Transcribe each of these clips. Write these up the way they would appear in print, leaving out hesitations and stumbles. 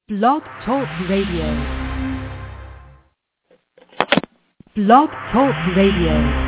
Blog Talk Radio. Blog Talk Radio.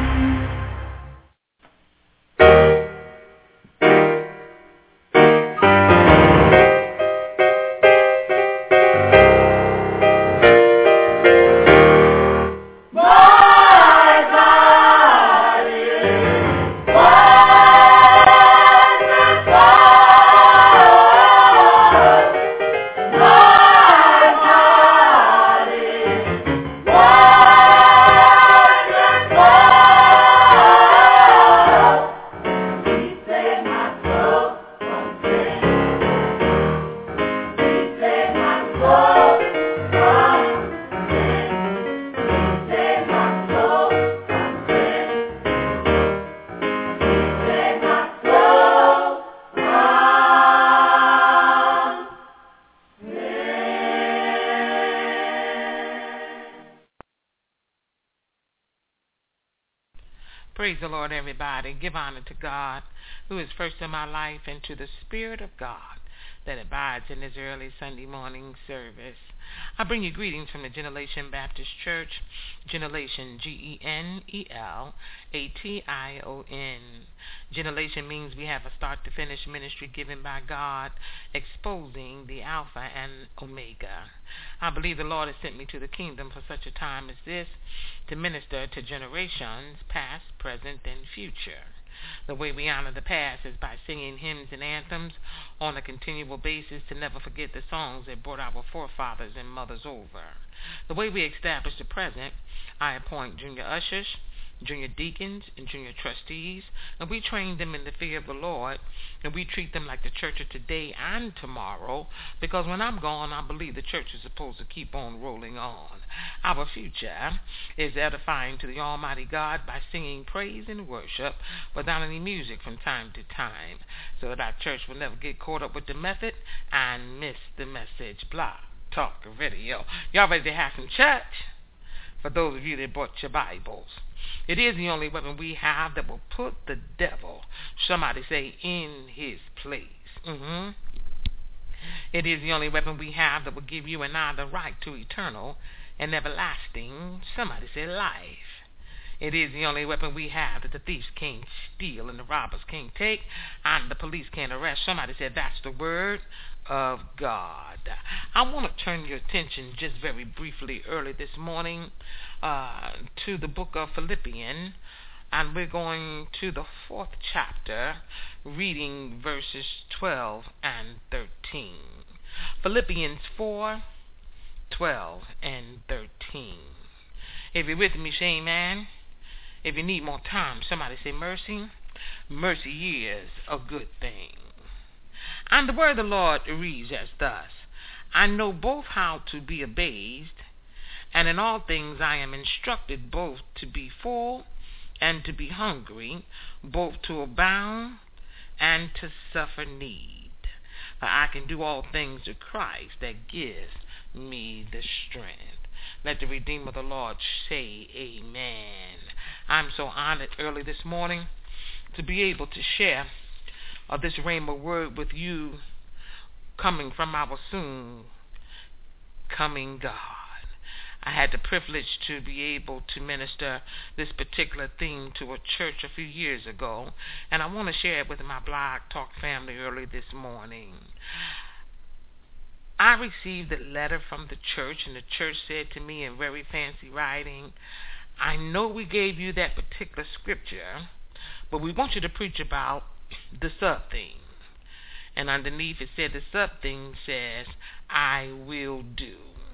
Praise the Lord, everybody. Give honor to God, who is first in my life, and to the Spirit of God that abides in this early Sunday morning service. I bring you greetings from the Generation Baptist Church, Generation, Generation. Generation means we have a start-to-finish ministry given by God, exposing the Alpha and Omega. I believe the Lord has sent me to the kingdom for such a time as this, to minister to generations, past, present, and future. The way we honor the past is by singing hymns and anthems on a continual basis to never forget the songs that brought our forefathers and mothers over. The way we establish the present, I appoint junior ushers, junior deacons, and junior trustees, and we train them in the fear of the Lord, and we treat them like the church of today and tomorrow, because when I'm gone, I believe the church is supposed to keep on rolling on. Our future is edifying to the Almighty God by singing praise and worship without any music from time to time, so that our church will never get caught up with the method and miss the message. Blog Talk Radio. Y'all ready to have some church? For those of you that bought your Bibles, it is the only weapon we have that will put the devil, somebody say, in his place. It is the only weapon we have that will give you and I the right to eternal and everlasting, somebody say, life. It is the only weapon we have that the thieves can't steal and the robbers can't take and the police can't arrest. Somebody said that's the word of God. I want to turn your attention just very briefly early this morning to the book of Philippians, and we're going to the 4th chapter, reading verses 12 and 13. Philippians 4, 12 and 13. If you're with me, say amen. If you need more time, somebody say mercy. Mercy is a good thing. And the word of the Lord reads as thus: I know both how to be abased, and in all things I am instructed both to be full and to be hungry, both to abound and to suffer need. For I can do all things through Christ that gives me the strength. Let the Redeemer of the Lord say amen. I'm so honored early this morning to be able to share this rhema word with you, coming from our soon coming God. I had the privilege to be able to minister this particular theme to a church a few years ago, and I want to share it with my Blog Talk family early this morning. I received a letter from the church, and the church said to me in very fancy writing, I know we gave you that particular scripture, but we want you to preach about the sub-thing. And underneath it said, the sub-thing says, I will do.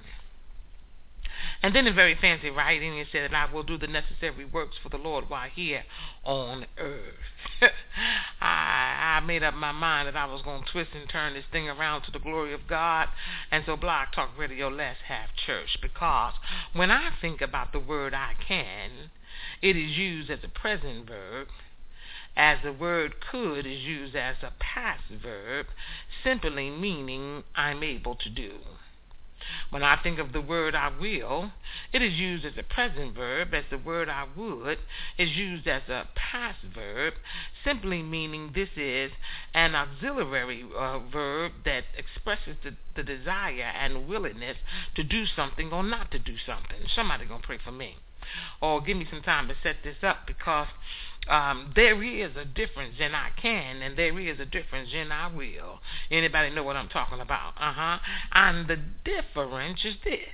And then in very fancy writing, it said that I will do the necessary works for the Lord while here on earth. I made up my mind that I was going to twist and turn this thing around to the glory of God. And so Blog Talk Radio, let's have church. Because when I think about the word I can, it is used as a present verb, as the word could is used as a past verb, simply meaning I'm able to do. When I think of the word I will, it is used as a present verb, as the word I would is used as a past verb, simply meaning this is an auxiliary verb that expresses the desire and willingness to do something or not to do something. Somebody gonna pray for me. Or give me some time to set this up, because there is a difference in I can and there is a difference in I will. Anybody know what I'm talking about? And the difference is this.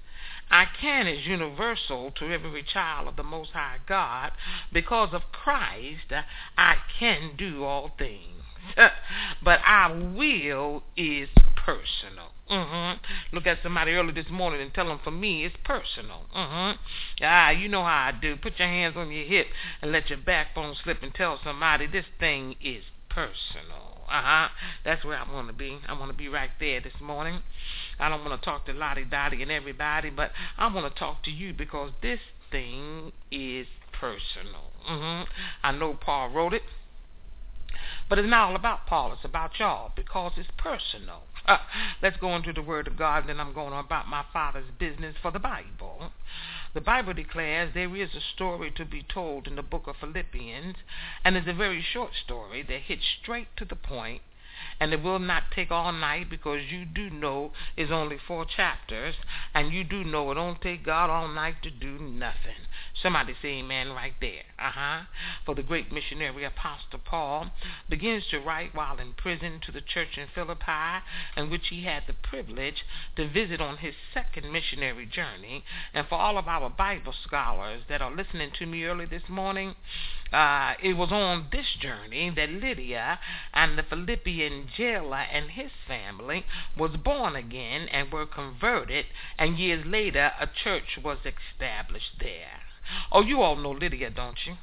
I can is universal to every child of the Most High God. Because of Christ, I can do all things. But I will is personal. Look at somebody early this morning and tell them, for me, it's personal. You know how I do. Put your hands on your hip and let your backbone slip and tell somebody this thing is personal. That's where I want to be. I want to be right there this morning. I don't want to talk to Lottie Dottie and everybody, but I want to talk to you because this thing is personal. I know Paul wrote it, but it's not all about Paul. It's about y'all because it's personal. Let's go into the Word of God, and then I'm going on about my Father's business for the Bible. The Bible declares there is a story to be told in the book of Philippians, and it's a very short story that hits straight to the point, and it will not take all night because you do know it's only 4 chapters, and you do know it don't take God all night to do nothing. Somebody say amen right there. For the great missionary Apostle Paul begins to write while in prison to the church in Philippi, in which he had the privilege to visit on his second missionary journey. And for all of our Bible scholars that are listening to me early this morning, it was on this journey that Lydia and the Philippian jailer and his family was born again and were converted, and years later a church was established there. Oh, you all know Lydia, don't you?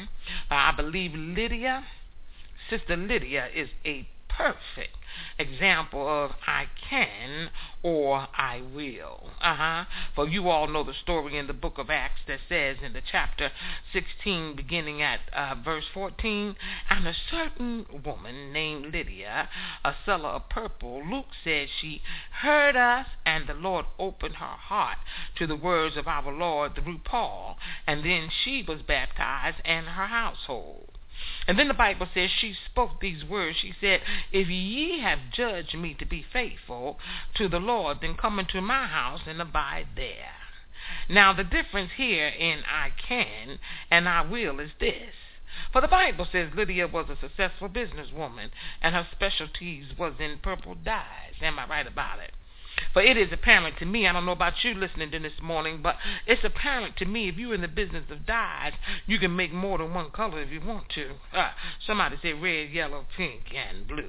I believe Lydia, Sister Lydia, is a perfect example of I can or I will. For you all know the story in the book of Acts that says in the chapter 16 beginning at verse 14, and a certain woman named Lydia, a seller of purple, Luke said she heard us, and the Lord opened her heart to the words of our Lord through Paul, and then she was baptized and her household. And then the Bible says she spoke these words. She said, if ye have judged me to be faithful to the Lord, then come into my house and abide there. Now the difference here in I can and I will is this. For the Bible says Lydia was a successful businesswoman, and her specialties was in purple dyes. Am I right about it? For it is apparent to me, I don't know about you listening to this morning, but it's apparent to me if you're in the business of dyes, you can make more than one color if you want to. Somebody say red, yellow, pink, and blue.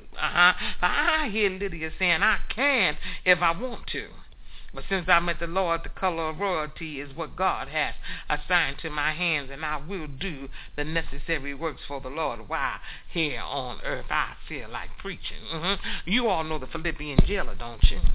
I hear Lydia saying I can if I want to. But since I met the Lord, the color of royalty is what God has assigned to my hands, and I will do the necessary works for the Lord while here on earth I feel like preaching. You all know the Philippian jailer, don't you?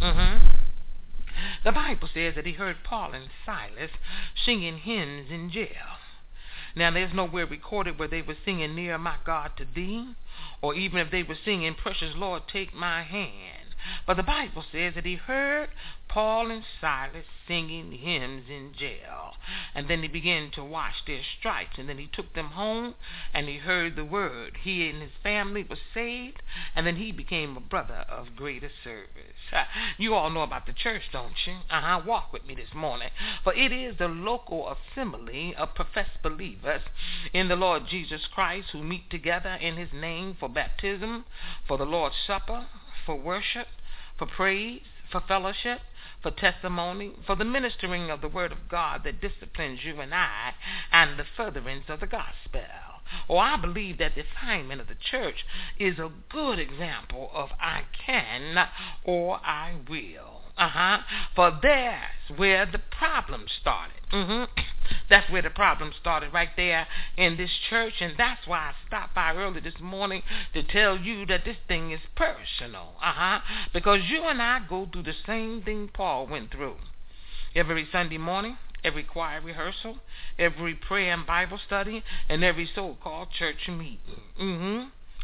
The Bible says that he heard Paul and Silas singing hymns in jail. Now, there's nowhere recorded where they were singing Near My God to Thee, or even if they were singing Precious Lord, Take My Hand. But the Bible says that he heard Paul and Silas singing hymns in jail. And then he began to wash their stripes. And then he took them home and he heard the word. He and his family were saved. And then he became a brother of greater service. You all know about the church, don't you? Walk with me this morning. For it is the local assembly of professed believers in the Lord Jesus Christ who meet together in his name for baptism, for the Lord's Supper, for worship, for praise, for fellowship, for testimony, for the ministering of the word of God that disciplines you and I, and the furtherance of the gospel. I believe that the assignment of the church is a good example of I can or I will. For there's where the problem started. That's where the problem started, right there in this church, and that's why I stopped by early this morning to tell you that this thing is personal. Because you and I go through the same thing Paul went through. Every Sunday morning, every choir rehearsal, every prayer and Bible study, and every so-called church meeting.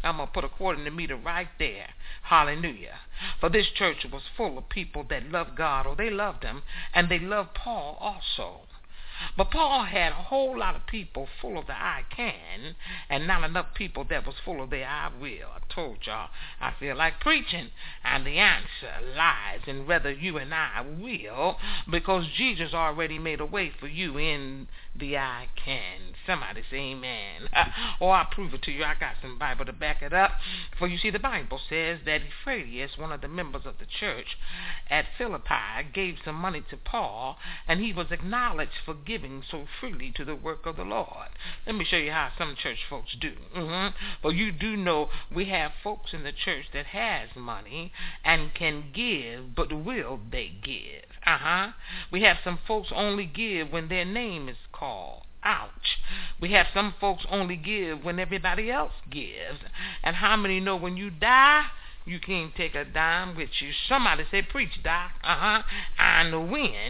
I'm going to put a quarter in the meter right there. Hallelujah. For this church was full of people that loved God, or they loved him, and they loved Paul also. But Paul had a whole lot of people full of the I can, and not enough people that was full of the I will. I told y'all I feel like preaching, and the answer lies in whether you and I will, because Jesus already made a way for you in the I can. Somebody say amen. Or I'll prove it to you. I got some Bible to back it up. For you see, the Bible says that Ephraites, one of the members of the church at Philippi, gave some money to Paul, and he was acknowledged for giving so freely to the work of the Lord. Let me show you how some church folks do. Well, you do know we have folks in the church that has money and can give, but will they give? We have some folks only give when their name is called. Ouch. We have some folks only give when everybody else gives. And how many know when you die, you can't take a dime with you? Somebody say, preach, Doc. And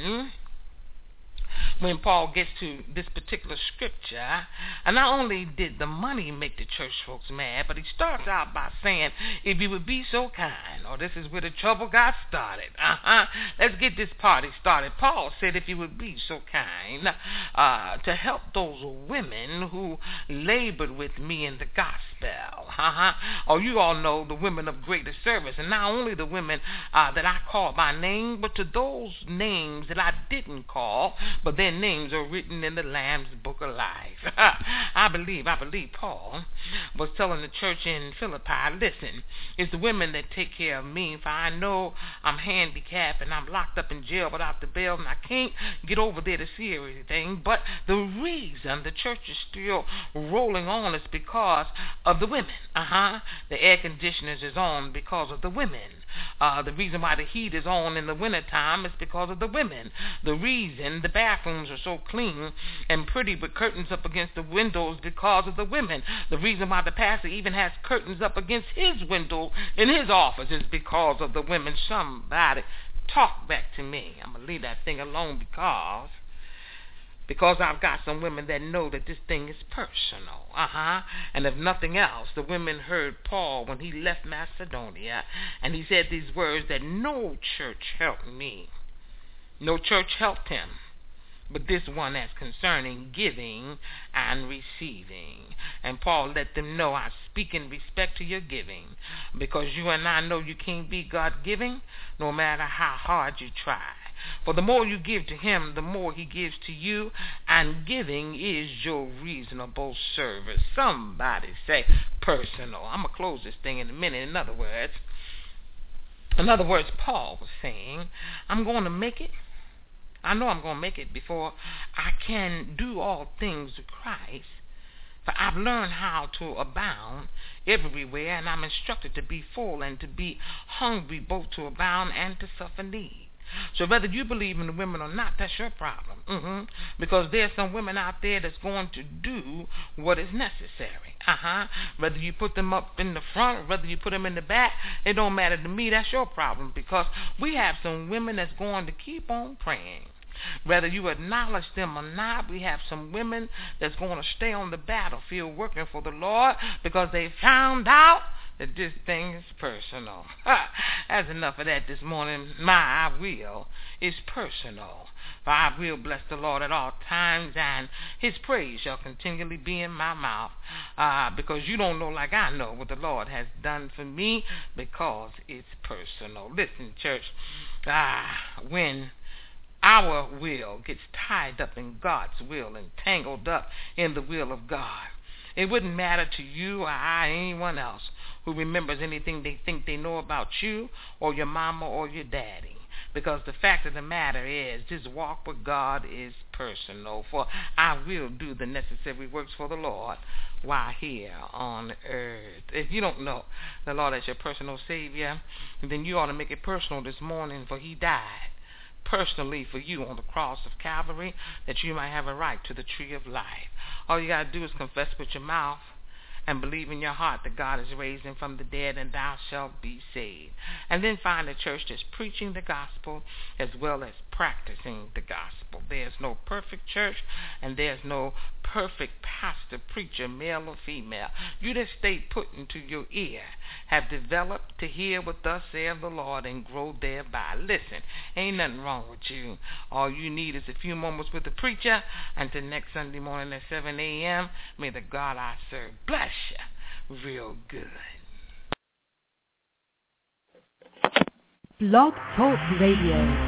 when Paul gets to this particular scripture, and not only did the money make the church folks mad, but he starts out by saying, if you would be so kind, or this is where the trouble got started. Let's get this party started. Paul said, if you would be so kind to help those women who labored with me in the gospel. Or you all know the women of greater service, and not only the women that I call by name, but to those names that I didn't call, but their names are written in the Lamb's Book of Life. I believe Paul was telling the church in Philippi, listen, it's the women that take care of me, for I know I'm handicapped and I'm locked up in jail without the bail, and I can't get over there to see everything. But the reason the church is still rolling on is because of the women. The air conditioners is on because of the women. The reason why the heat is on in the wintertime is because of the women. The reason the bathrooms are so clean and pretty with curtains up against the windows because of the women. The reason why the pastor even has curtains up against his window in his office is because of the women. Somebody talk back to me. I'm going to leave that thing alone because I've got some women that know that this thing is personal. And if nothing else, the women heard Paul when he left Macedonia, and he said these words that no church helped me. No church helped him, but this one as concerning giving and receiving. And Paul let them know, I speak in respect to your giving, because you and I know you can't be God-giving no matter how hard you try. For the more you give to him, the more he gives to you, and giving is your reasonable service. Somebody say personal. I'm going to close this thing in a minute. In other words, Paul was saying, I'm going to make it. I know I'm going to make it before I can do all things through Christ. For I've learned how to abound everywhere, and I'm instructed to be full and to be hungry, both to abound and to suffer need. So whether you believe in the women or not, that's your problem. Because there's some women out there that's going to do what is necessary. Whether you put them up in the front, whether you put them in the back, it don't matter to me. That's your problem, because we have some women that's going to keep on praying. Whether you acknowledge them or not, we have some women that's going to stay on the battlefield working for the Lord because they found out that this thing is personal. That's enough of that this morning. My I will is personal. For I will bless the Lord at all times, and his praise shall continually be in my mouth. Because you don't know like I know what the Lord has done for me, because it's personal. Listen, church, when our will gets tied up in God's will and tangled up in the will of God, it wouldn't matter to you or anyone else who remembers anything they think they know about you or your mama or your daddy. Because the fact of the matter is, this walk with God is personal. For I will do the necessary works for the Lord while here on earth. If you don't know the Lord as your personal Savior, then you ought to make it personal this morning, for he died personally for you on the cross of Calvary, that you might have a right to the tree of life. All you got to do is confess with your mouth and believe in your heart that God is raised him from the dead, and thou shalt be saved. And then find a church that's preaching the gospel as well as practicing the gospel. There's no perfect church, and there's no perfect pastor, preacher, male or female. You that stay put into your ear have developed to hear what thus saith the Lord and grow thereby. Listen, ain't nothing wrong with you. All you need is a few moments with the preacher. Until next Sunday morning at 7 a.m., may the God I serve bless you real good. Blog Talk Radio.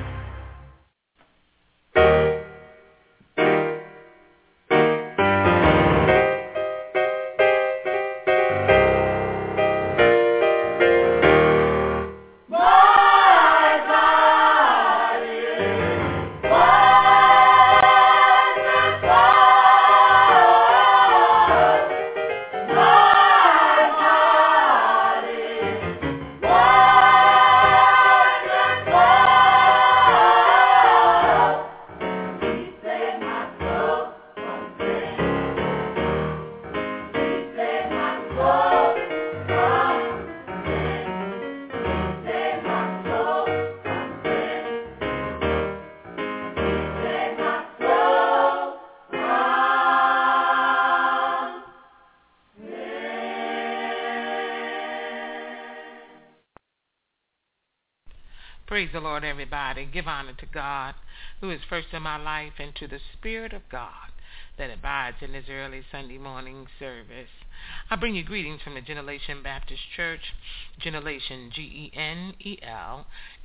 Praise the Lord, everybody. Give honor to God, who is first in my life, and to the Spirit of God that abides in this early Sunday morning service. I bring you greetings from the Generation Baptist Church, Generation, Generation.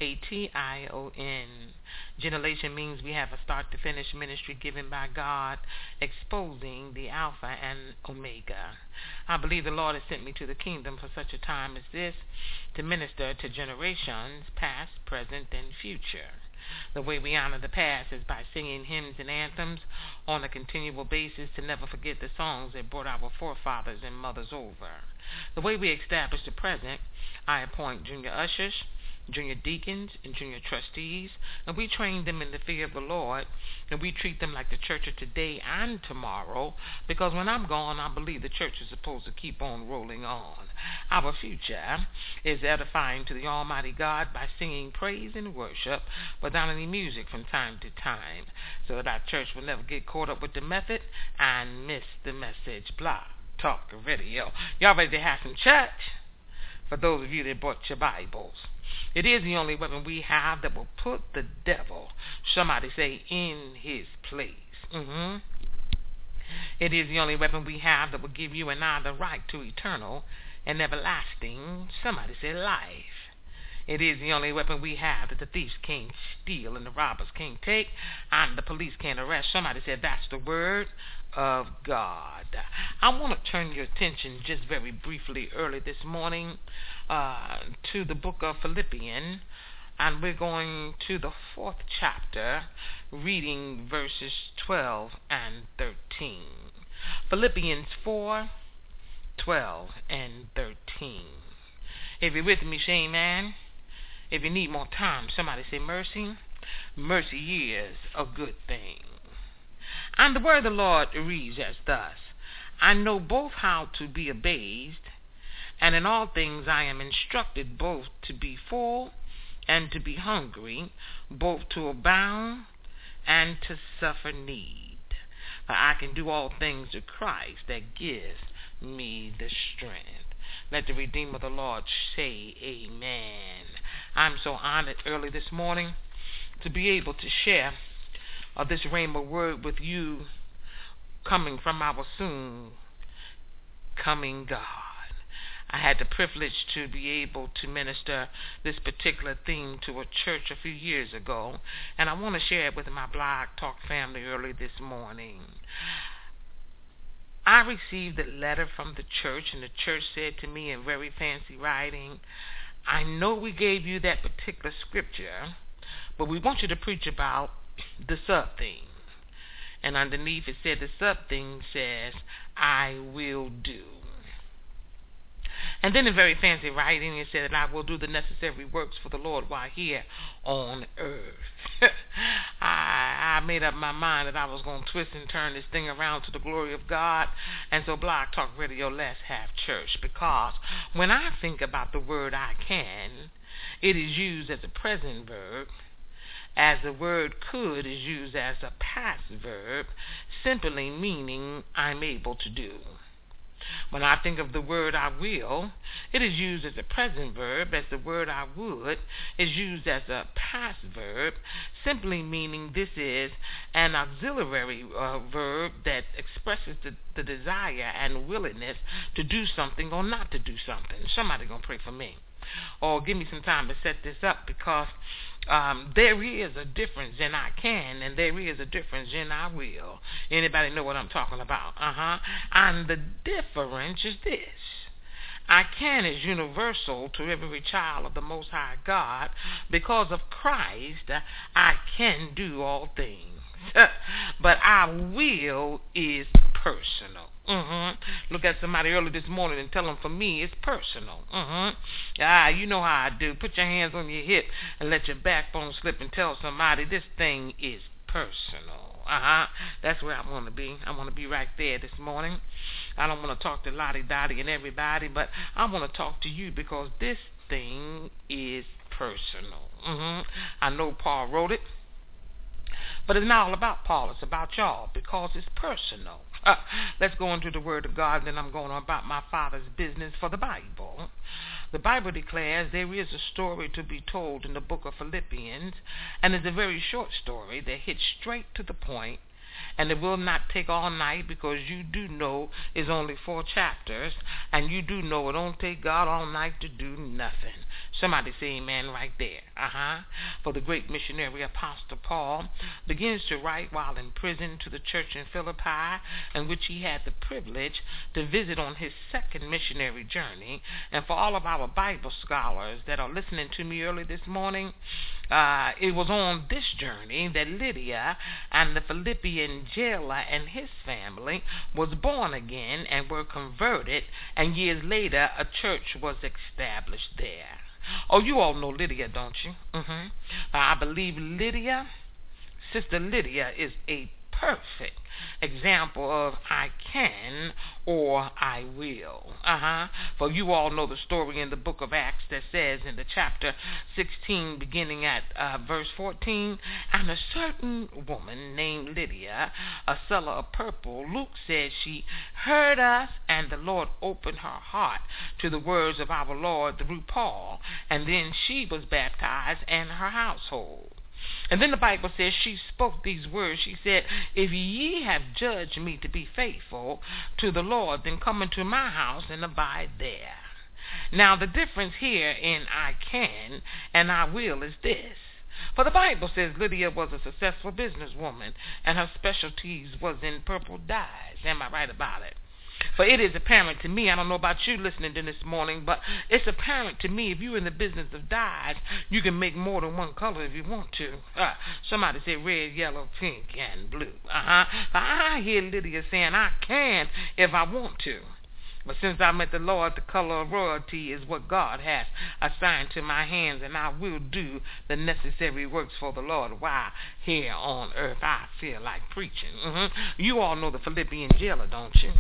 Generation means we have a start-to-finish ministry given by God, exposing the Alpha and Omega. I believe the Lord has sent me to the kingdom for such a time as this, to minister to generations, past, present, and future. The way we honor the past is by singing hymns and anthems on a continual basis to never forget the songs that brought our forefathers and mothers over. The way we establish the present, I appoint junior ushers, junior deacons, and junior trustees, and we train them in the fear of the Lord, and we treat them like the church of today and tomorrow, because when I'm gone, I believe the church is supposed to keep on rolling on. Our future is edifying to the Almighty God by singing praise and worship without any music from time to time, so that our church will never get caught up with the method and miss the message. Blog Talk Radio. Y'all ready to have some church? For those of you that bought your Bibles, it is the only weapon we have that will put the devil, somebody say, in his place. It is the only weapon we have that will give you and I the right to eternal and everlasting, somebody say, life. It is the only weapon we have that the thieves can't steal and the robbers can't take and the police can't arrest. Somebody said that's the word of God. I want to turn your attention just very briefly early this morning to the book of Philippians, and we're going to the 4th chapter, reading verses 12 and 13. Philippians 4, 12 and 13. If you're with me, say amen. If you need more time, somebody say mercy. Mercy is a good thing. And the word of the Lord reads as thus: I know both how to be abased, and in all things I am instructed both to be full and to be hungry, both to abound and to suffer need. For I can do all things through Christ that gives me the strength. Let the Redeemer of the Lord say amen. I'm so honored early this morning to be able to share this rhema word with you, coming from our soon coming God. I had the privilege to be able to minister this particular theme to a church a few years ago, and I want to share it with my Blog Talk family early this morning. I received a letter from the church, and the church said to me in very fancy writing, I know we gave you that particular scripture, but we want you to preach about the sub-thing. And underneath it said, the sub-thing says, I will do. And then in very fancy writing, it said that I will do the necessary works for the Lord while here on earth. I made up my mind that I was going to twist and turn this thing around to the glory of God. And so Blog Talk Radio, let's have church. Because when I think about the word I can, it is used as a present verb. as the word could is used as a past verb, simply meaning I'm able to do. When I think of the word I will, it is used as a present verb, as the word I would is used as a past verb, simply meaning this is an auxiliary verb that expresses the desire and willingness to do something or not to do something. Somebody gonna pray for me. Or give me some time to set this up, because there is a difference in I can and there is a difference in I will. Anybody know what I'm talking about? And the difference is this. I can is universal to every child of the Most High God. Because of Christ, I can do all things. But I will is personal. Look at somebody early this morning and tell them, for me, it's personal. You know how I do. Put your hands on your hip and let your backbone slip and tell somebody this thing is personal. That's where I want to be. I want to be right there this morning. I don't want to talk to Lottie Dottie and everybody, but I want to talk to you because this thing is personal. I know Paul wrote it, but it's not all about Paul. It's about y'all because it's personal. Let's go into the Word of God, and then I'm going on about my Father's business for the Bible. The Bible declares there is a story to be told in the book of Philippians, and it's a very short story that hits straight to the point, and it will not take all night because you do know it's only 4 chapters, and you do know it don't take God all night to do nothing. Somebody say amen right there. For the great missionary Apostle Paul begins to write while in prison to the church in Philippi, in which he had the privilege to visit on his second missionary journey. And for all of our Bible scholars that are listening to me early this morning, it was on this journey that Lydia and the Philippian jailer and his family was born again and were converted, and years later a church was established there. Oh, you all know Lydia, don't you? I believe Lydia, Sister Lydia, is a perfect example of I can or I will. For you all know the story in the book of Acts that says in the chapter 16 beginning at verse 14, and a certain woman named Lydia, a seller of purple, Luke said she heard us, and the Lord opened her heart to the words of our Lord through Paul, and then she was baptized and her household. And then the Bible says she spoke these words. She said, if ye have judged me to be faithful to the Lord, then come into my house and abide there. Now the difference here in I can and I will is this. For the Bible says Lydia was a successful businesswoman, and her specialties was in purple dyes. Am I right about it? For it is apparent to me, I don't know about you listening to this morning, but it's apparent to me if you're in the business of dyes, you can make more than one color if you want to. Somebody say red, yellow, pink, and blue. I hear Lydia saying I can if I want to. But since I met the Lord, the color of royalty is what God has assigned to my hands, and I will do the necessary works for the Lord while here on earth I feel like preaching. You all know the Philippian jailer, don't you?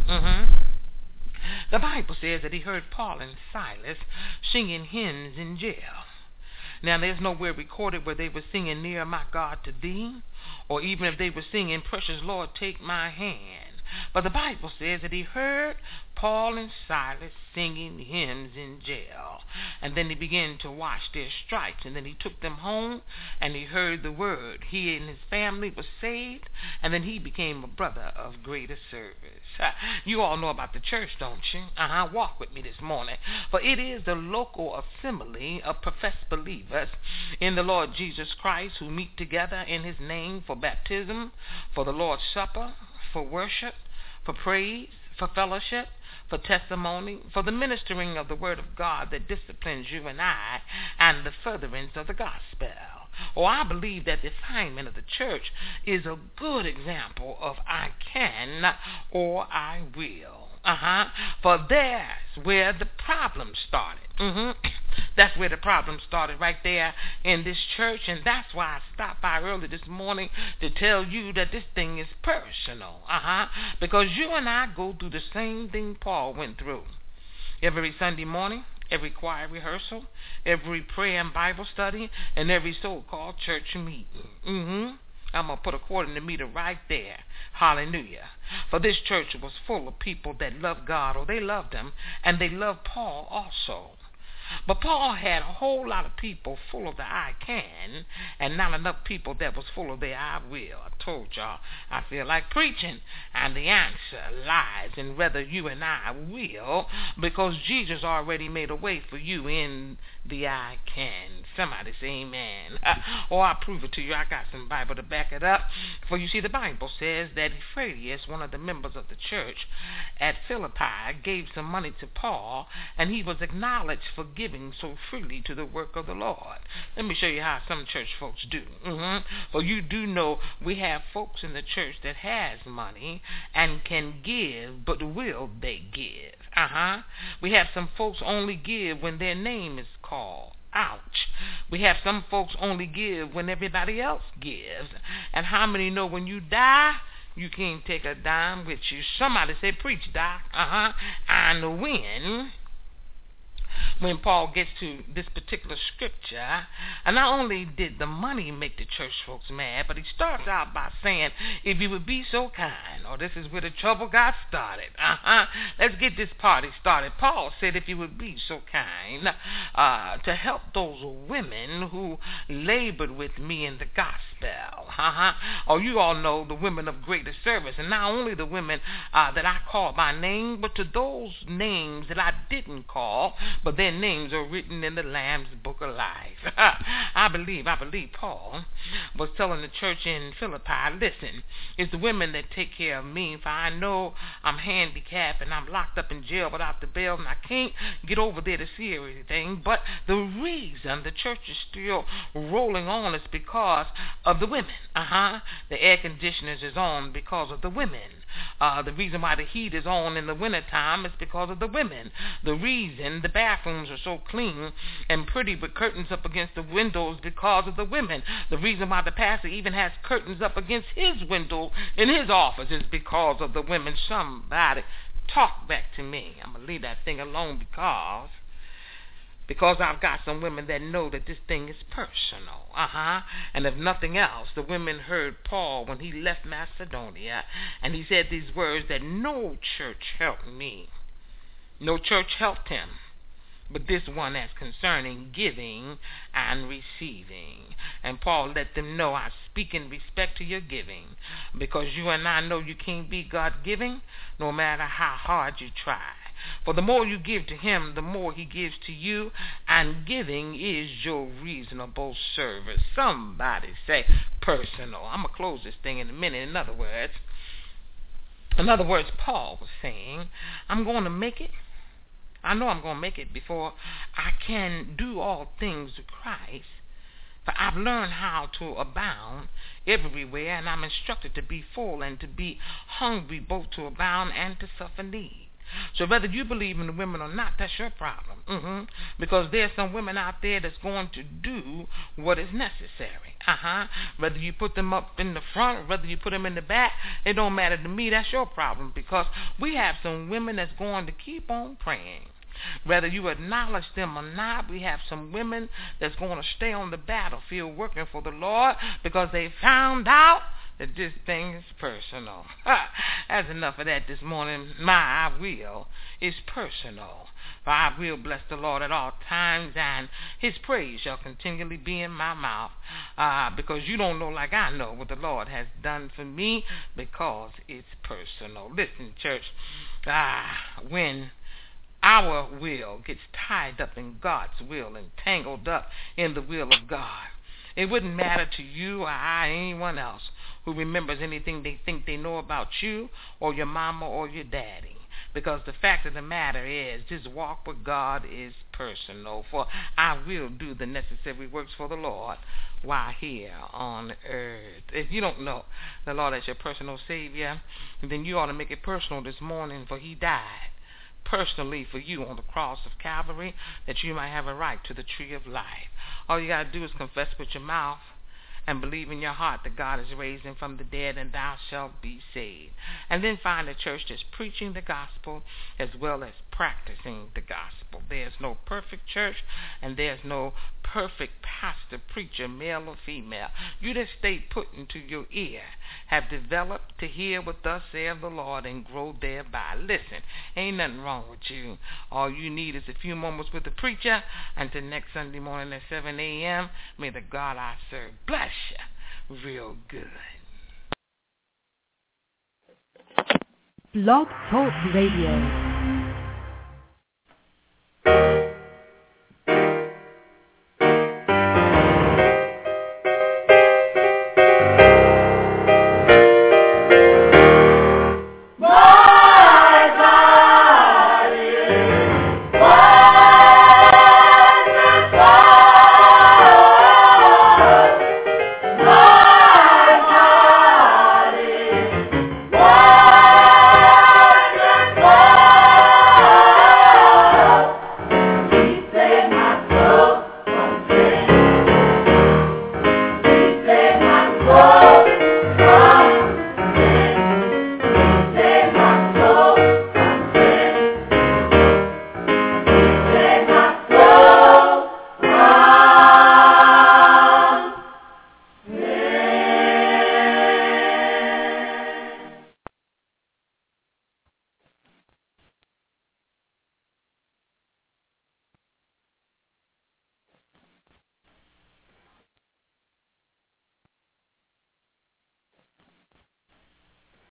The Bible says that he heard Paul and Silas singing hymns in jail. Now, there's nowhere recorded where they were singing Near My God to Thee, or even if they were singing Precious Lord, Take My Hand. But the Bible says that he heard Paul and Silas singing hymns in jail. And then he began to wash their stripes. And then he took them home and he heard the word. He and his family were saved. And then he became a brother of greater service. You all know about the church, don't you? Walk with me this morning. For it is the local assembly of professed believers in the Lord Jesus Christ who meet together in his name for baptism, for the Lord's Supper, for worship, for praise, for fellowship, for testimony, for the ministering of the word of God that disciplines you and I, and the furtherance of the gospel. I believe that the assignment of the church is a good example of I can or I will. For that's where the problem started. That's where the problem started, right there in this church, and that's why I stopped by early this morning to tell you that this thing is personal. Because you and I go through the same thing Paul went through. Every Sunday morning, every choir rehearsal, every prayer and Bible study, and every so-called church meeting. I'm going to put a quarter in the meter right there. Hallelujah. For this church was full of people that loved God, or they loved him, and they loved Paul also. But Paul had a whole lot of people full of the I can, and not enough people that was full of the I will. I told y'all I feel like preaching, and the answer lies in whether you and I will, because Jesus already made a way for you in the I can. Somebody say amen. I'll prove it to you. I got some Bible to back it up. For you see, the Bible says that Ephraius, one of the members of the church at Philippi, gave some money to Paul, and he was acknowledged for giving so freely to the work of the Lord. Let me show you how some church folks do. Well, you do know we have folks in the church that has money and can give, but will they give? We have some folks only give when their name is called. Ouch. We have some folks only give when everybody else gives. And how many know when you die, you can't take a dime with you? Somebody say, preach, Doc. And when Paul gets to this particular scripture, and not only did the money make the church folks mad, but he starts out by saying, if you would be so kind, or this is where the trouble got started. Let's get this party started. Paul said, if you would be so kind to help those women who labored with me in the gospel. Or you all know the women of greater service, and not only the women that I called by name, but to those names that I didn't call, but their names are written in the Lamb's Book of Life. I believe Paul was telling the church in Philippi, listen, it's the women that take care of me, for I know I'm handicapped and I'm locked up in jail without the bail, and I can't get over there to see everything. But the reason the church is still rolling on is because of the women. The air conditioners is on because of the women. The reason why the heat is on in the wintertime is because of the women. The reason the bathrooms are so clean and pretty with curtains up against the windows because of the women. The reason why the pastor even has curtains up against his window in his office is because of the women. Somebody talk back to me. I'm going to leave that thing alone because I've got some women that know that this thing is personal. And if nothing else, the women heard Paul when he left Macedonia, and he said these words that no church helped me. No church helped him, but this one as concerning giving and receiving. And Paul let them know, I speak in respect to your giving, because you and I know you can't be God-giving no matter how hard you try. For the more you give to him, the more he gives to you, and giving is your reasonable service. Somebody say personal. I'm going to close this thing in a minute. In other words, Paul was saying, I'm going to make it. I know I'm going to make it before I can do all things to Christ. For I've learned how to abound everywhere, and I'm instructed to be full and to be hungry, both to abound and to suffer need. So whether you believe in the women or not, that's your problem. Because there's some women out there that's going to do what is necessary. Whether you put them up in the front or whether you put them in the back, it don't matter to me. That's your problem, because we have some women that's going to keep on praying. Whether you acknowledge them or not, we have some women that's going to stay on the battlefield working for the Lord because they found out that this thing is personal. That's enough of that this morning. My I will is personal. For I will bless the Lord at all times, and his praise shall continually be in my mouth. Because you don't know like I know what the Lord has done for me, because it's personal. Listen, church, when our will gets tied up in God's will and tangled up in the will of God, it wouldn't matter to you or anyone else who remembers anything they think they know about you or your mama or your daddy. Because the fact of the matter is, this walk with God is personal. For I will do the necessary works for the Lord while here on earth. If you don't know the Lord as your personal Savior, then you ought to make it personal this morning, for he died personally for you on the cross of Calvary, that you might have a right to the tree of life. All you got to do is confess with your mouth and believe in your heart that God is raised him from the dead, and thou shalt be saved. And then find a church that's preaching the gospel as well as practicing the gospel. There's no perfect church, and there's no perfect pastor, preacher, male or female. You that stay put into your ear have developed to hear what thus saith the Lord and grow thereby. Listen, ain't nothing wrong with you. All you need is a few moments with the preacher. Until next Sunday morning at 7 a.m., may the God I serve bless you real good. Blog Talk Radio.